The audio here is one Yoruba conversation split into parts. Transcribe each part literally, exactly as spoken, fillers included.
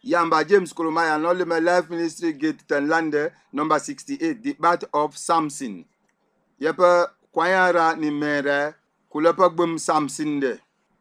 Yamba James Kurumaya Nolime Life Ministry Gate Tenlande number sixty-eight The Birth of Samson. Yepa kwayara ni mere kulepa gbum Samson de.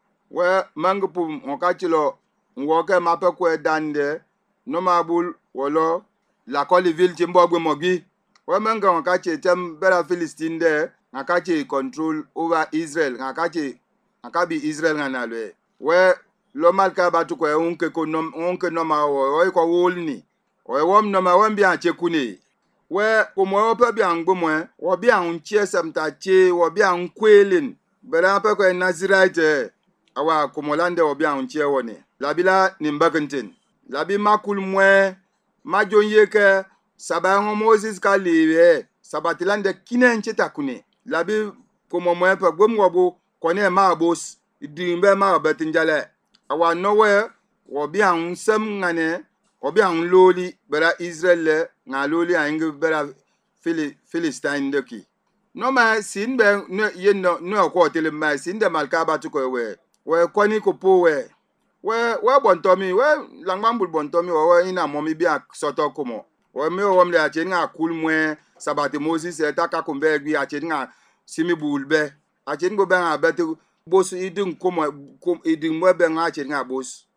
We mangupum wakachilo nwoke mape kwe dande no mabul wolo la koliville chimbo gwemogi. We manga wakache tem bera Philistine de ngakache control over Israel ngakache ngakabi Israel nganalwe. We lo malka batu kwe unke ko nom unke noma wo ko wolni. We wom noma wom bia chekuni. We komo ope bia ngbomo wo bia unchie samta che wo bia nkwelin bera pe ko Nazirite awa komolande wo bia unchie woni labila ni mbakentin labi makul mwe majonye ke sabango Moses ka liwe sabatilande kine ncheta kune labi komo mwe pe gbomwobo kone ma bos idimbe ma betinjale awa nowe wo bia unsem ngane wo bia unloli bera Israel nga loli ainge bera Phili Philistine doki no ma sinbe no yeno no ko tele ma sinde malka batu ko we we kwani ko po we we we bontomi we langmambul bontomi we ina momi bia soto komo we me wo mle ache nga kulmwe sabati Moses etaka kombe gbi ache nga simi bulbe ache ngo ben abete bos idin komo idin mwe ben ache nga bos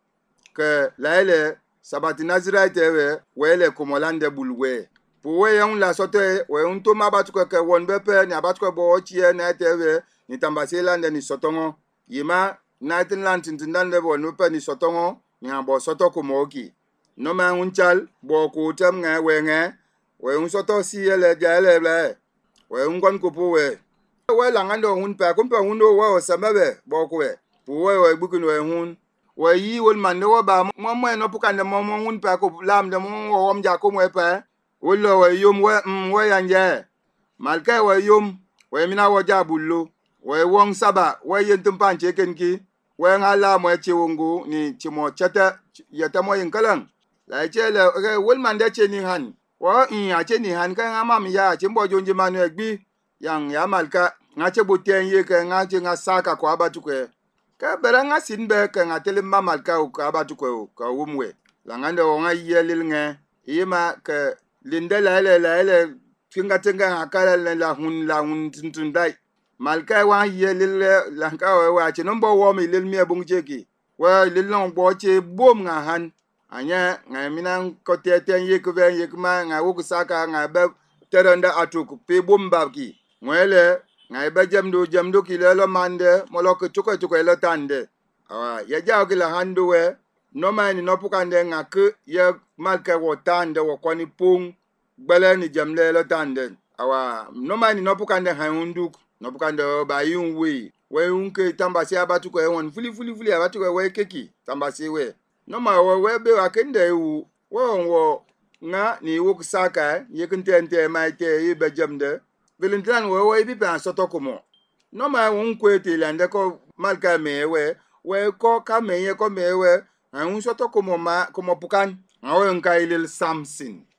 ke laile sabati Nazirite we wele komolande bulwe pour we yon la sote we un to mabatu ko ke won bepe ni abatu ko bo chie na tv ni tambase lande ni sotongo yima nineteen land tindande bo no pe ni sotongo ni abo soto ko moki no ma unchal bo ko tem nga we nga we un soto si ele jale ble we un kon ko po we we la ngando hun pe ko pe hun no we samabe bo ko we pour we we buku no hun we yi wol man no ba mo mo no pukande mo mo hun pe ko lam de mo wo mja ko mo pe Wolo we yum we we yanje malka we yum we mina wo jabullo we won saba we yentum panche kenki we ngala mo chiwungu ni chimo chata yata mo yinkalan la chele ke wol mande cheni han wo in a cheni han ka ngama mi ya chimbo jonje manu egbi yang ya malka ngache boten ye ke ngache ngasaka ko abatu ke ka bera ngasinbe ke ngatele malka ko abatu ko ka wumwe la ngande wo ngaye lil nge yima ke Linda la la la la tinga tinga akala la la hun la hun tuntundai malka wa ye lil la ka wa che nombo wo mi lil mi bungcheki wa lil long bo che bom nga han anya nga minan ko teten ye ko ben ye ma nga wo saka nga be teranda atuk pe bom babki mwele nga be jamdo jamdo ki le lo mande moloko tuko tuko le tande awa ya jaw ki la hando we no man no pukande nga ke ye malka wo tande wo kwani pung gbele ni jamle lo tande awa no man no pukande hayunduk no pukande ba yunwe we unke tambasi abatu ko won fuli fuli fuli abatu ko we keki tambasi we no ma we we be akende wu wo wo nga ni wo kusaka ye kentente ma te ye be jamde velentran we we bi pa soto komo no ma unko te lande ko malka me we we ko ka me ye ko me we un soto como ma como pukan awen kailil Samson